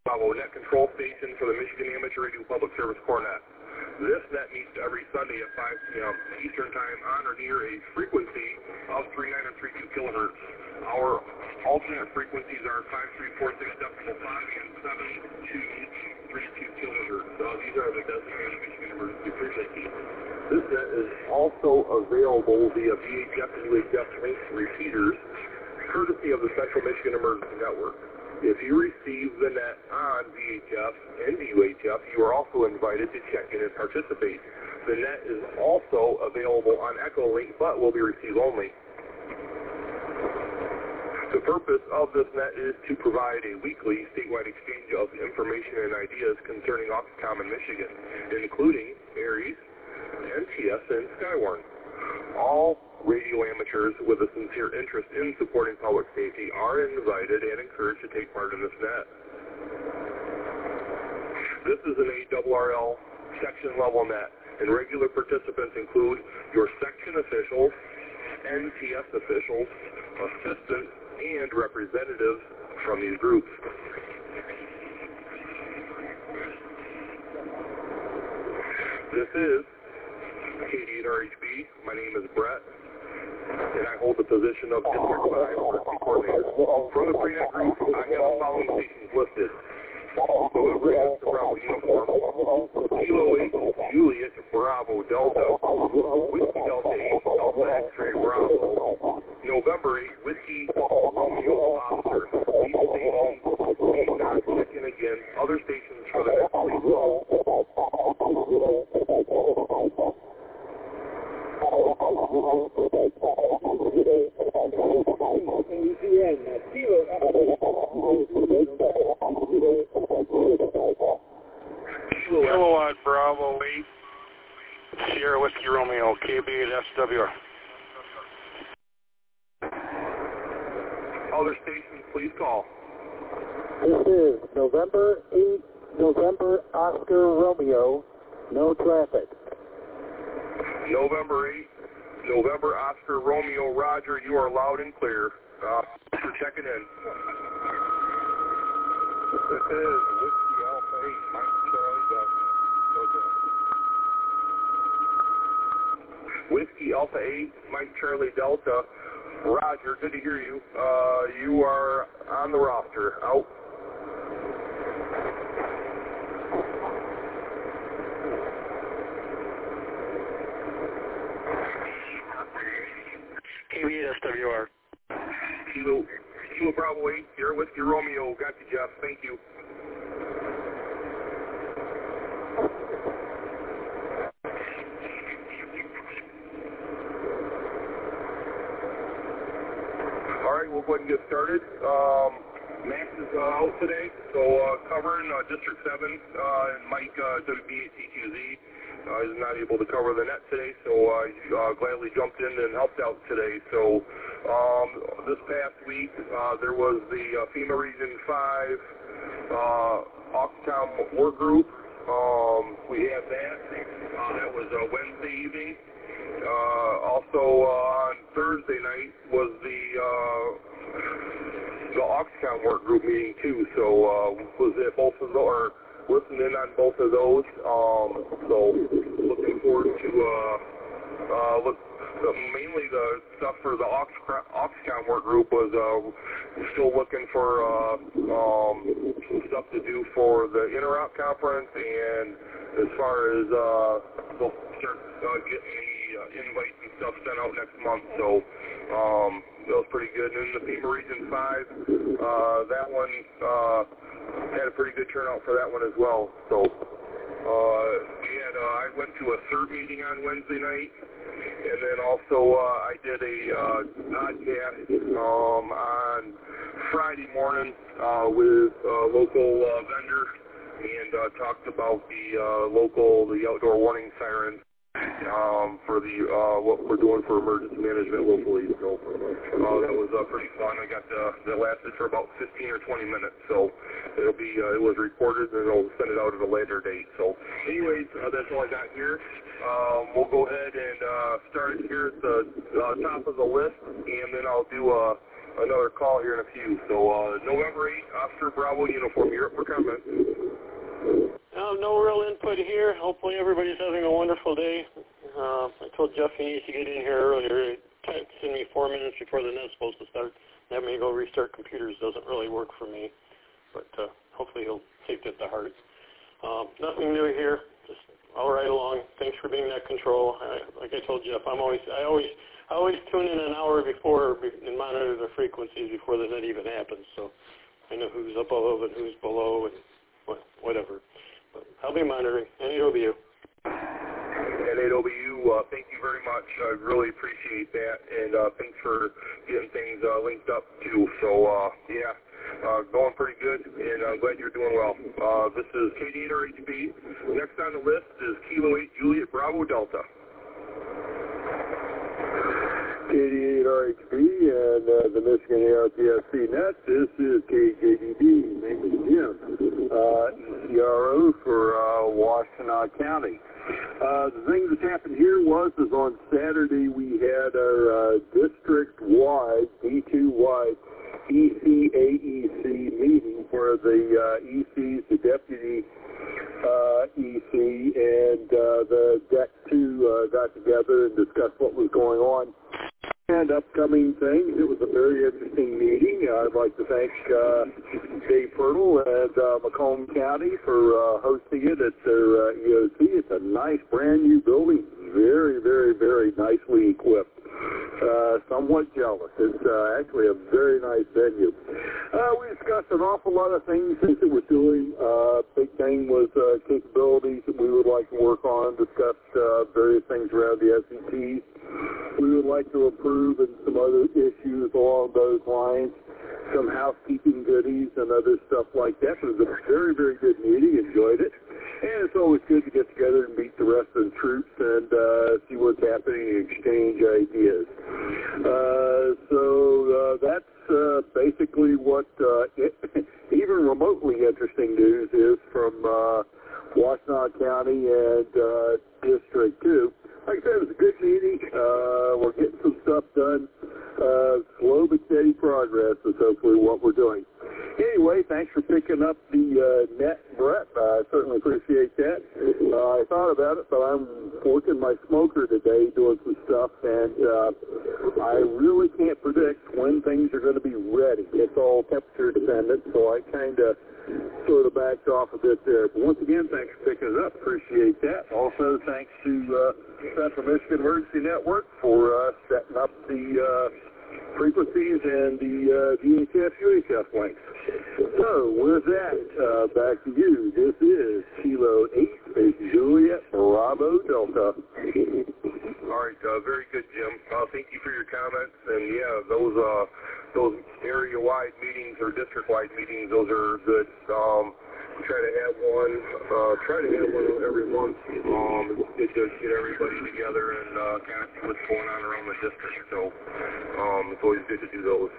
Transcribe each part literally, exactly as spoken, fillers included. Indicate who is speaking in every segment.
Speaker 1: Bravo net control station for the Michigan Amateur Radio Public Service Corps net. This net meets every Sunday at five p m Eastern Time on or near a frequency of three nine and three two kilohertz. Our alternate frequencies are five three four six decimal five and seven two three two kilohertz. Uh, these are the designated Michigan Emergency Frequencies. This net is also available via V H F and U H F repeaters, courtesy of the Central Michigan Emergency Network. If you receive the net on V H F and U H F, you are also invited to check in and participate. The net is also available on Echolink, but will be receive only. The purpose of this net is to provide a weekly statewide exchange of information and ideas concerning Oxcom in Michigan, including ARES, N T S, and Skywarn. All radio amateurs with a sincere interest in supporting public safety are invited and encouraged to take part in this net. This is an A R R L section level net, and regular participants include your section officials, N T S officials, assistants, and representatives from these groups. This is K D eight R H B. My name is Brett, and I hold the position of District five Emergency Coordinator. For the pre-net group, I have the following stations listed. November eight, Bravo Uniform, Kilo eight, Juliet, Bravo Delta, Whiskey Delta eight, Alpha X-Ray Bravo, November eight, Whiskey Romeo Oscar. These stations need not check in again. Other stations for the next week.
Speaker 2: Kilowatt Bravo eight, Sierra Whiskey Romeo, K B eight S W R.
Speaker 1: Other stations, please call.
Speaker 3: This is November eight, November Oscar Romeo, no traffic.
Speaker 1: November eight, November Oscar Romeo, Roger, you are loud and clear. Uh, for checking in. This is Whiskey Alpha eight, Mike Charlie Delta. Whiskey Alpha eight, Mike Charlie Delta. Roger, good to hear you. Uh, you are on the roster. Out.
Speaker 2: K B eight S W R.
Speaker 1: Kilo, Kilo Bravo eight, Sierra Whiskey Romeo. Got you, Jeff. Thank you. All right, we'll go ahead and get started. Um, Max is uh, out today, so uh, covering uh, District seven, uh, and Mike, uh, W B eight T Q Z, uh, is not able to cover the net today, so uh, he uh, gladly jumped in and helped out today. So um, this past week, uh, there was the uh, FEMA Region five uh, Oxcom work group. Um, we had that. Uh, that was uh, Wednesday evening. Uh, also uh, on Thursday night was the uh, the Oxcom work group meeting too. So uh, was at both of those, or listened in on both of those. Um, so looking forward to uh, uh, look. Uh, mainly the stuff for the Ox, Oxcom work group was uh, still looking for uh, um, some stuff to do for the Interop conference, and as far as uh, they'll start uh, getting the uh, invites and stuff sent out next month. So um, that was pretty good. And in the FEMA Region five, uh, that one uh, had a pretty good turnout for that one as well. So uh, we had, uh, I went to a third meeting on Wednesday night. And then also uh, I did a uh, podcast um, on Friday morning uh, with a local uh, vendor, and uh, talked about the uh, local, the outdoor warning sirens um, for the uh, what we're doing for emergency management locally. So uh, that was uh, pretty fun. I got the, that lasted for about fifteen or twenty minutes. So it'll be uh, it was recorded, and I'll send it out at a later date. So anyways, uh, that's all I got here. Um, we'll go ahead and uh, start here at the uh, top of the list, and then I'll do uh, another call here in a few. So uh, November eighth, Oscar Bravo Uniform, Europe for comments.
Speaker 4: Year. Hopefully everybody's having a wonderful day. Uh, I told Jeff he needs to get in here earlier. He sent me four minutes before the net's supposed to start. Have me go restart computers doesn't really work for me. But uh, hopefully he'll take that to heart. Um, nothing new here. Just all right along. Thanks for being that control. I, like I told Jeff, I'm always, I always, I always tune in an hour before and monitor the frequencies before the net even happens. So I know who's above and who's below and what, whatever. But I'll be monitoring. N eight O B U.
Speaker 1: N eight O B U, uh, thank you very much. I really appreciate that, and uh, thanks for getting things uh, linked up too. So uh, yeah, uh, going pretty good, and I'm glad you're doing well. Uh, this is K D eight R H B. Next on the list is Kilo eight Juliet Bravo Delta.
Speaker 3: K D eight R H B and uh, the Michigan A R P S C net. This is K J D B. Name is Jim, uh, E C R O for uh, Washtenaw County. Uh, the thing that happened here was is on Saturday we had our uh, district-wide, D two-wide E C A E C meeting where the uh, E Cs, the deputy uh, E C, and uh, the D E C two uh, got together and discussed what was going on and upcoming things. It was a very interesting meeting. I'd like to thank uh, Dave Pirtle and uh, Macomb County for uh, hosting it at their uh, E O C. It's a nice brand new building, very, very, very nicely equipped. Uh, somewhat jealous. It's uh, actually a very nice venue. Uh, we discussed an awful lot of things, things that we're doing. Uh, big thing was uh, capabilities that we would like to work on, discussed uh, various things around the S E Ts. We would like to improve and some other issues along those lines, some housekeeping goodies and other stuff like that. It was a very, very good meeting. Enjoyed it. And it's always good to get together and meet the rest of the troops and uh, see what's happening and exchange ideas. Uh, so uh, that's uh, basically what uh, it, even remotely interesting news is from uh, Washtenaw County and uh, District two. Like I said, it was a good meeting. Uh, we're getting some stuff done. Uh, slow but steady progress is hopefully what we're doing. Anyway, thanks for picking up the uh, net, Brett. Uh, I certainly appreciate that. Uh, I thought about it, but I'm working my smoker today doing some stuff, and uh, I really can't predict when things are going to be ready. It's all temperature dependent, so I kind of sort of backed off a bit there. But once again, thanks for picking it up. Appreciate that. Also, thanks to uh, Central Michigan Emergency Network for uh, setting up the uh, frequencies and the uh, V H F U H F links. So, with that, uh, back to you. This is Kilo eight, Space Juliet, Bravo Delta.
Speaker 1: All right, uh, very good, Jim. Uh, thank you for your comments. And yeah, those uh, those area-wide meetings or district-wide meetings, those are good. Um, we try to have one, uh, try to have one every month. Um, it's good to get everybody together and uh, kind of see what's going on around the district. So um, it's always good to do those.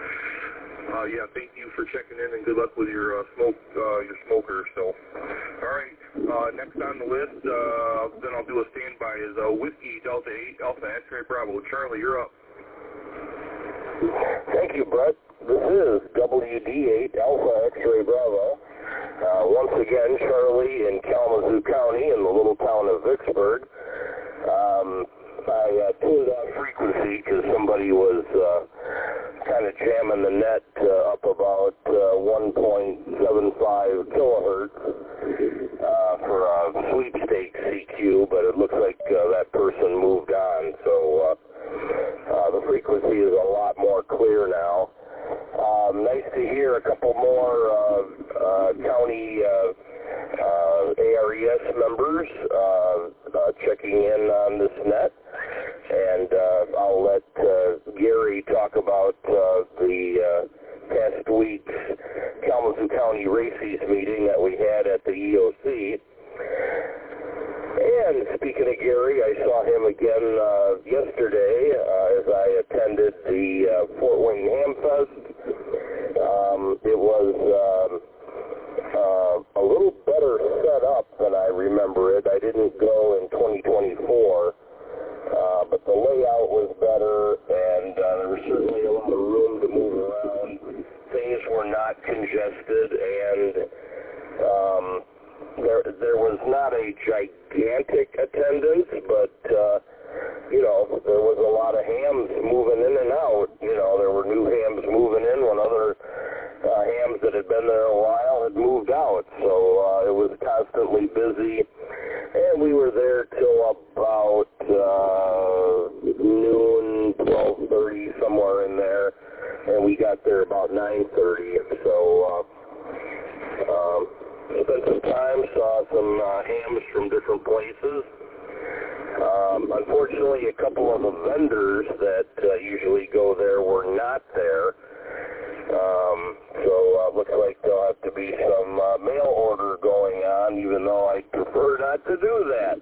Speaker 1: Uh, yeah, thank you for checking in, and good luck with your uh, smoke, uh, your smoker. So, all right, uh, next on the list, uh, then I'll do a standby, is uh, Whiskey Delta eight Alpha X-Ray Bravo. Charlie, you're up.
Speaker 5: Thank you, Brett. This is W D eight Alpha X-Ray Bravo. Uh, once again, Charlie in Kalamazoo County in the little town of Vicksburg. Um, I uh, tuned out frequency because somebody was uh, kind of jamming the net uh, up about uh, one point seven five kilohertz uh, for a sweepstakes C Q, but it looks like uh, that person moved on. So uh, uh, the frequency is a lot more clear now. Um, nice to hear a couple more uh, uh, county uh, uh, A R E S members uh, uh, checking in on this net. And uh, I'll let uh, Gary talk about uh, the uh, past week's Kalamazoo County Races meeting that we had at the E O C. And speaking of Gary, I saw him again uh, yesterday uh, as I attended the uh, Fort Wayne Ham Fest. Um, it was um, uh, a little better set up than I remember it. I didn't go in twenty twenty-four. Uh, but the layout was better, and uh, there was certainly a lot of room to move around. Things were not congested, and um, there there was not a gigantic attendance, but, uh, you know, there was a lot of hams moving in and out. You know, there were new hams moving in when other uh, hams that had been there a while had moved out. So uh, it was constantly busy. And we were there till about uh, noon, twelve thirty, somewhere in there. And we got there about nine thirty. So uh, um, spent some time, saw some uh, hams from different places. Um, unfortunately, a couple of the vendors that uh, usually go there were not there. Um, so uh, looks like there'll have to be some uh, mail order going on, even though I prefer not to do that.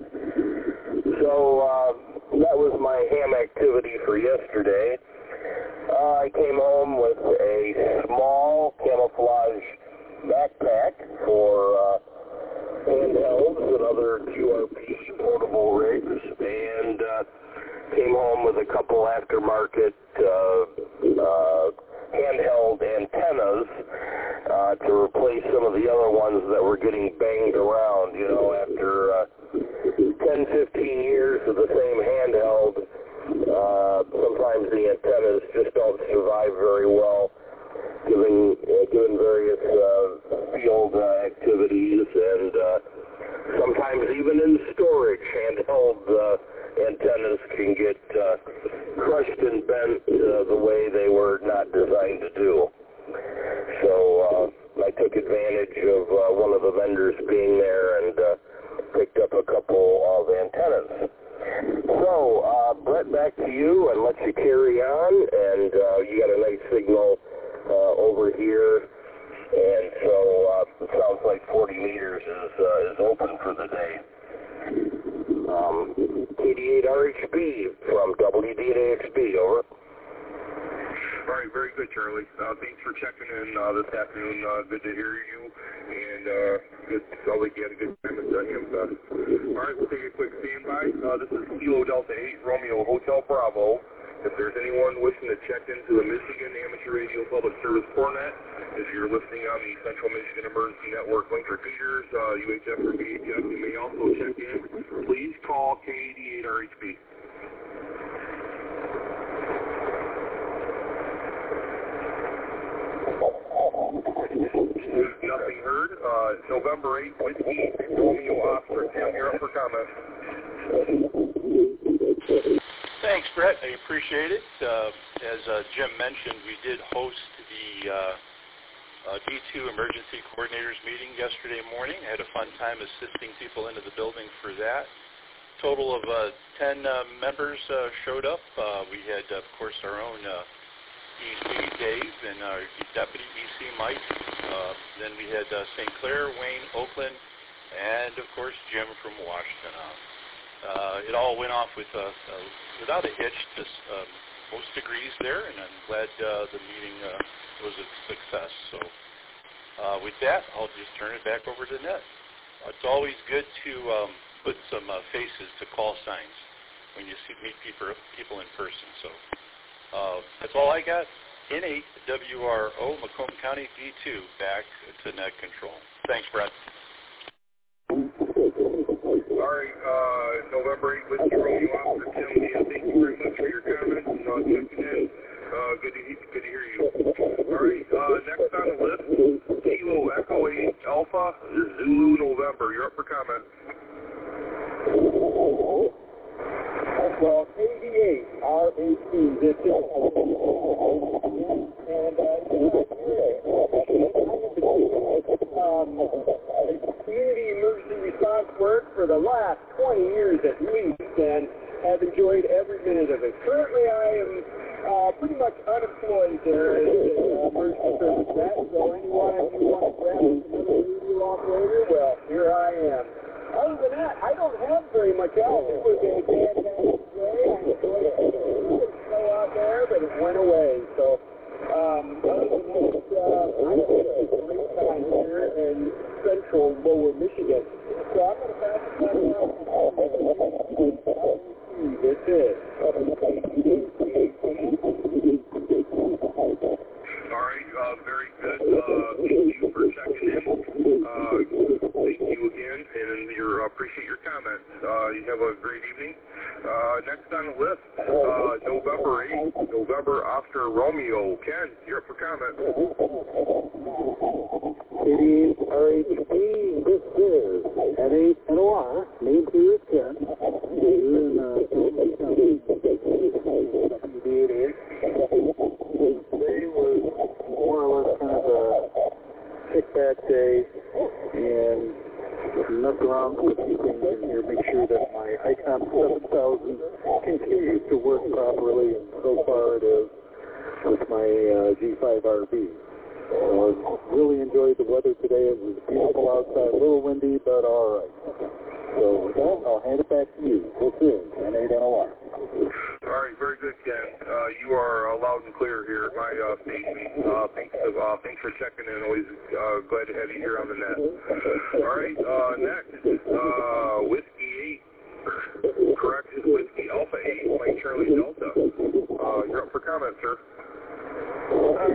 Speaker 5: So uh, that was my ham activity for yesterday. Uh, I came home with a small camouflage backpack for uh, handhelds and other Q R P portable rigs, and uh, came home with a couple aftermarket uh, uh, handheld antennas uh, to replace some of the other ones that were getting banged around. You know, after uh, ten, fifteen years of the same handheld, uh, sometimes the antennas just don't survive very well, given, uh, given various uh, field uh, activities, and uh, sometimes even in storage, handheld uh, antennas can get uh, crushed and bent uh, the way they were not designed to do. So uh, I took advantage of uh, one of the vendors being there and uh, picked up a couple of antennas. So, uh, Brett, back to you, and let you carry on, and uh, you got a nice signal uh, over here, and so uh, it sounds like forty meters is, uh, is open for the day. Um, K D eight R H B from W D A X B, over.
Speaker 1: All right, very good, Charlie. Uh, thanks for checking in uh, this afternoon. Uh, good to hear you, and uh, good. Sounds like you had a good time at the Ham Fest. All right, we'll take a quick standby. Uh, this is Kilo Delta eight, Romeo Hotel Bravo. If there's anyone wishing to check into the Michigan Amateur Radio Public Service Fortnet, if you're listening on the Central Michigan Emergency Network link repeaters, uh, U H F or V H F, you may also check in. Please call K D eight R H B. Nothing heard. Uh, November eighth, Whiskey, Romeo Oscar. Tim, you're up for comment.
Speaker 6: Thanks, Brett. I appreciate it. Uh, as uh, Jim mentioned, we did host the uh, uh, D two Emergency Coordinators meeting yesterday morning. I had a fun time assisting people into the building for that. Total of uh, ten uh, members uh, showed up. Uh, we had, of course, our own uh, E C Dave and our Deputy E C Mike. Uh, then we had uh, Saint Clair, Wayne, Oakland, and, of course, Jim from Washington. Uh, it all went off with uh, uh, without a hitch. Just uh, most degrees there, and I'm glad uh, the meeting uh, was a success. So uh, with that, I'll just turn it back over to Ned. Uh, it's always good to um, put some uh, faces to call signs when you see, meet people, people in person. So uh, that's all I got. N eight W R O, Macomb County D two, back to net control. Thanks, Brett.
Speaker 1: All right, uh, November eighth, Whiskey Romeo Oscar, Tim, Dan, thank you very much for your comments and uh, checking in. Uh, good to, good to hear you. All right, uh, next on the list, Kilo Echo eight Alpha Zulu November. You're up for comment.
Speaker 3: Well, K D eight R H B, this is, and uh, um, community emergency response work for the last twenty years at least, and have enjoyed every minute of it. Currently, I am uh, pretty much unemployed there as an emergency service vet, so anyone of you want to grab another radio operator, well, here I am. Other than that, I don't have very much else. It was a fantastic day. I enjoyed the snow out there, but it went away. So, um, other than that, uh, I had a great time here in central lower Michigan. So I'm going to pass it back now to this is.
Speaker 1: All right, uh, very good. Uh, thank you for checking in. Uh, thank you again, and your appreciate your comments. Uh, you have a great evening. Uh, next on the list, uh, November eighth, November Oscar Romeo. Ken, you're up for comment.
Speaker 3: eighty-eight R H P, this is at eight N O R, main two is Ken. You're in uh, Today was more or less kind of a kickback day, and look around for a few things in here, make sure that my Icon seven thousand continues to work properly, and so far it is with my uh, G five R V. So I really enjoyed the weather today. It was beautiful outside, a little windy, but all right. So with that, I'll hand it back to you. This is N eight N O R.
Speaker 1: All right, very good, Ken. Uh, you are uh, loud and clear here at my uh, station. Uh, thanks, uh, thanks for checking in. Always uh, glad to have you here on the net. All right, uh, next, uh, Whiskey eight, correct, is Whiskey Alpha eight, Mike Charlie Delta. Uh, you're up for comment, sir. Uh,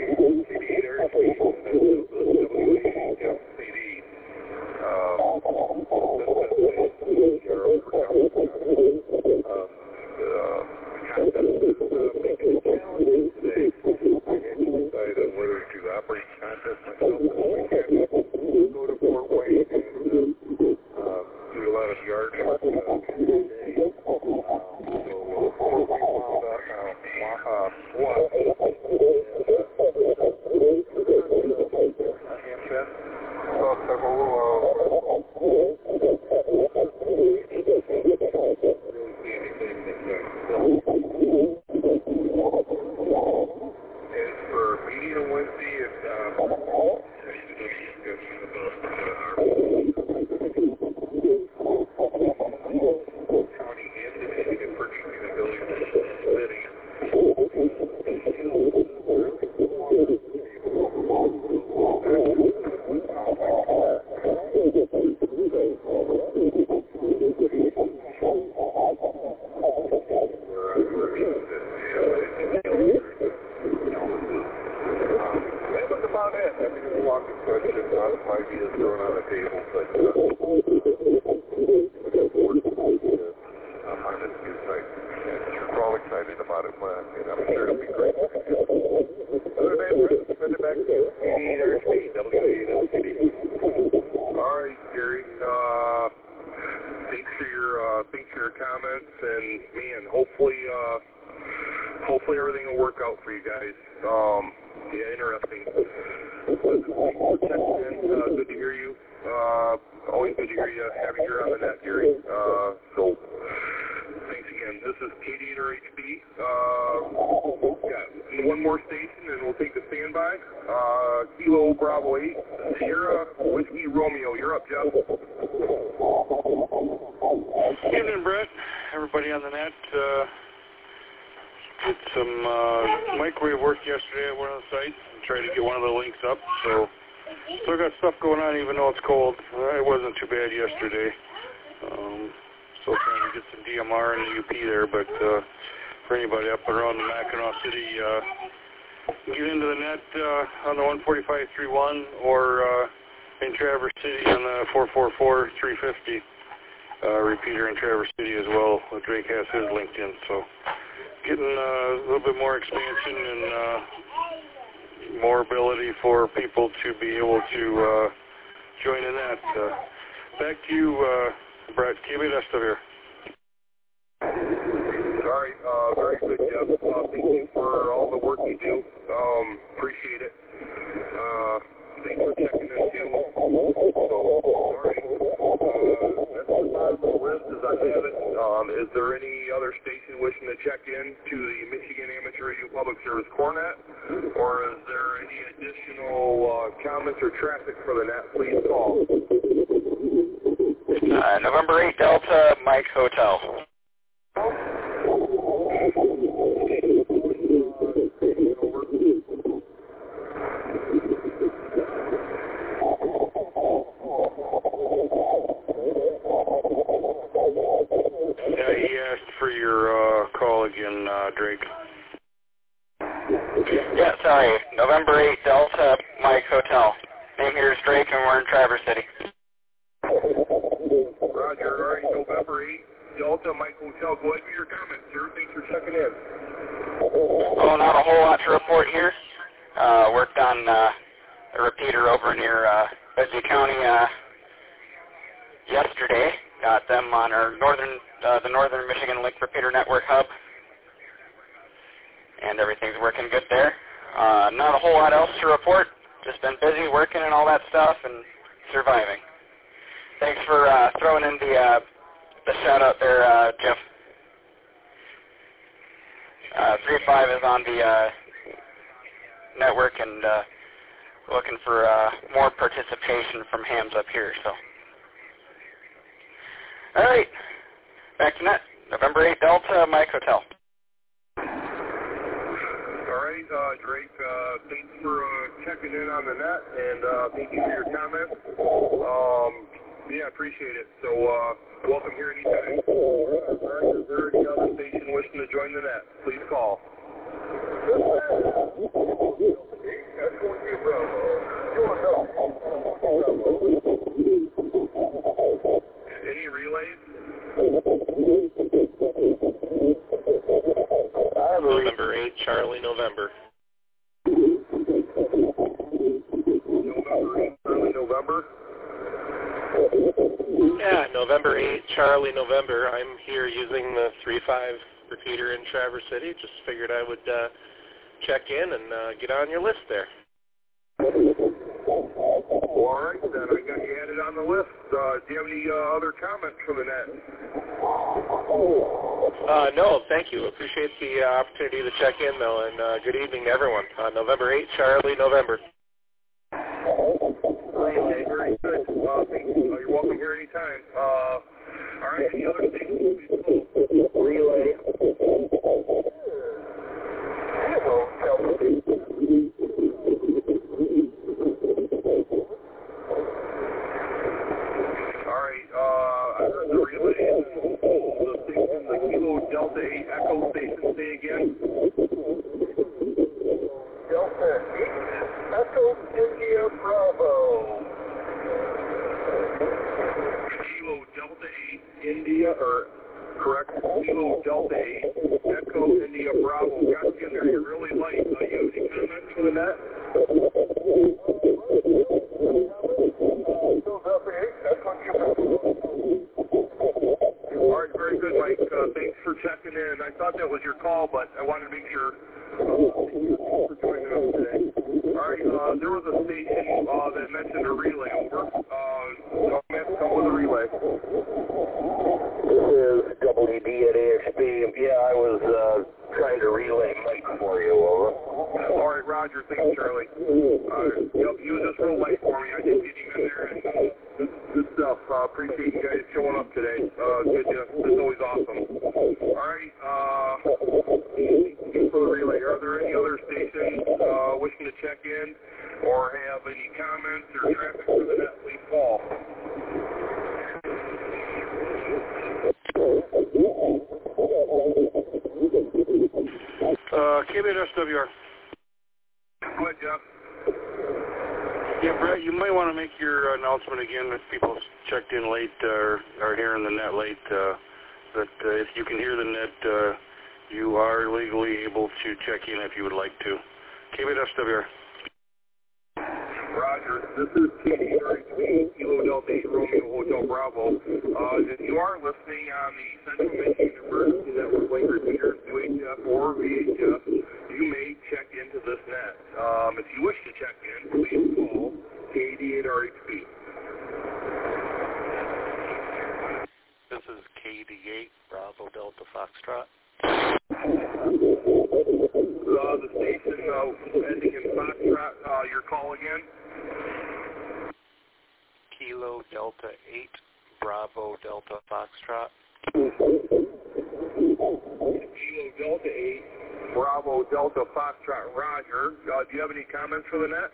Speaker 7: November eighth, Delta, Mike Hotel. Yeah, sorry. November eighth, Delta, Mike Hotel. Name here is Drake, and we're in Traverse City.
Speaker 1: Roger. All right, November eighth, Delta, Mike Hotel. Go ahead with your comments, sir. Thanks for checking in.
Speaker 7: Oh, not a whole lot to report here. Uh, worked on uh, a repeater over near uh, Busy County uh, yesterday. Got them on our northern, uh, the Northern Michigan Link Repeater Network hub, and everything's working good there. Uh, not a whole lot else to report. Just been busy working and all that stuff and surviving. Thanks for uh, throwing in the uh, the shout out there, uh, Jim. Uh, three five is on the uh, network and uh, looking for uh, more participation from hams up here. So, all right, back to net. November eighth, Delta, Mike Hotel.
Speaker 1: All right, uh, Drake, uh, thanks for uh, checking in on the net, and uh, thank you for your comments. Um, yeah, appreciate it. So, uh, welcome here anytime. All right, is there any other station wishing to join the net? Please call. Any relays?
Speaker 8: November eighth, Charlie, November.
Speaker 1: November eighth, Charlie, November?
Speaker 8: Yeah, November eighth, Charlie, November. I'm here using the three five repeater in Traverse City. Just figured I would uh, check in and uh, get on your list there.
Speaker 1: All right, then I got you added on the list. Uh, do you have any uh, other comments for the net?
Speaker 8: Uh, no, thank you. Appreciate the uh, opportunity to check in, though, and uh, good evening to everyone. Uh, November eighth, Charlie, November.
Speaker 1: Okay, very good. Uh, thank you. Uh, you're welcome here anytime. Uh, all right, any other stations? Relay. All right, uh, I heard the relay. The station, the Kilo Delta eight Echo station, say again. Delta eight Echo India Bravo. Kilo Delta eight India, or correct, Kilo Delta eight Echo India Bravo. Got you in there, you're really light. Uh, you have any comments for the net? All right, very good, Mike. Uh, thanks for checking in. I thought that was your call, but I wanted to make sure uh, for joining us today. All right, uh, there was a station uh, that mentioned a relay. Over. Uh, so I'm come with a relay.
Speaker 5: This is W D at A X B. Yeah, I was uh, trying to relay Mike for you, over.
Speaker 1: All right, Roger. Thanks, Charlie. Uh, yep, use this real light for me. I did get him in there, and uh, good, good stuff. Uh, appreciate you guys showing up today. Uh, good, uh, it's always awesome. All right, uh, for the relay, are there any other stations uh, wishing to check in or have any comments or traffic for the net? Please call.
Speaker 2: Uh, K B S W R.
Speaker 1: Go ahead, Jeff.
Speaker 2: Yeah, Brett, you might want to make your announcement again if people checked in late uh, or are hearing the net late. Uh, that uh, if you can hear the net, uh, you are legally able to check in if you would like to. K B S W R.
Speaker 1: Roger, this is T D thirty-two, Kilo Delta eight Romeo Hotel Bravo. Uh, if you are listening on the Central Michigan Emergency Network link repeaters, U H F or V H F, you may check into this net. Um, if you wish to check in, please call K eighty-eight R H B.
Speaker 6: This is K eighty-eight, Bravo Delta Foxtrot.
Speaker 1: Uh, the station uh, ending in Foxtrot, uh, your call again?
Speaker 6: Kilo Delta eight, Bravo Delta Foxtrot.
Speaker 1: Kilo Delta eight, Bravo Delta Foxtrot, Roger. Uh, do you have any comments for the net?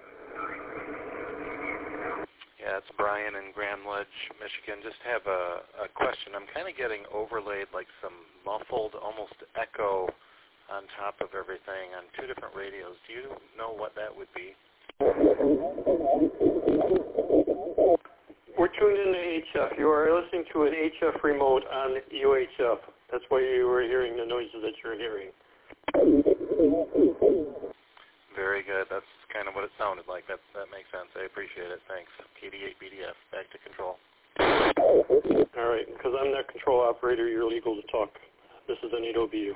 Speaker 6: Yeah, it's Brian in Grand Ledge, Michigan. Just have a, a question. I'm kind of getting overlaid like some muffled, almost echo on top of everything on two different radios. Do you know what that would be?
Speaker 4: We're tuned into H F. You are listening to an H F remote on U H F. That's why you were hearing the noises that you're hearing.
Speaker 6: Very good. That's kind of what it sounded like. That that makes sense. I appreciate it. Thanks. K D eight B D F, back to control.
Speaker 4: All right, because I'm not control operator, you're legal to talk. This is an eight O B U.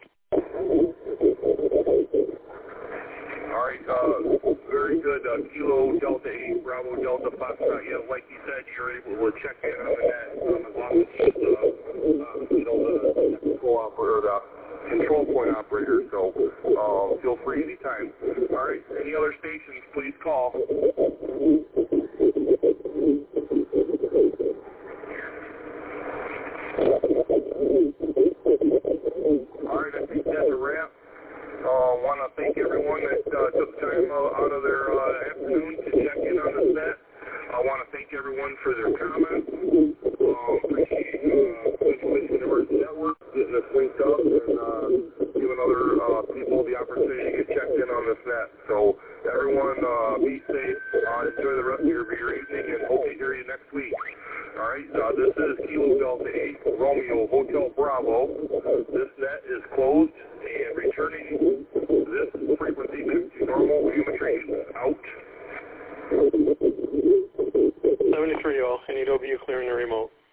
Speaker 1: All right, uh, very good. Uh, Kilo Delta eight, Bravo Delta Foxtrot. Yeah, like you said, you're able to check in on the net um, as long as you, uh, uh, you know, the control operator, the control point operator. So uh, feel free anytime. All right, any other stations, please call. All right, I think that's a wrap. I uh, want to thank everyone that uh, took time uh, out of their uh, afternoon to check in on this net. I want to thank everyone for their comments. Uh, appreciate uh, Information Emergency Network getting us linked up and uh, giving other uh, people the opportunity to get checked in on this net. So everyone uh, be safe, uh, enjoy the rest of your, your evening, and hope to hear you next week. All right, uh, this is Kilo Delta eight, Romeo Hotel Bravo. This net is closed and returning this frequency back to normal geometry. Out.
Speaker 4: seventy-three all. N E W clearing the remote.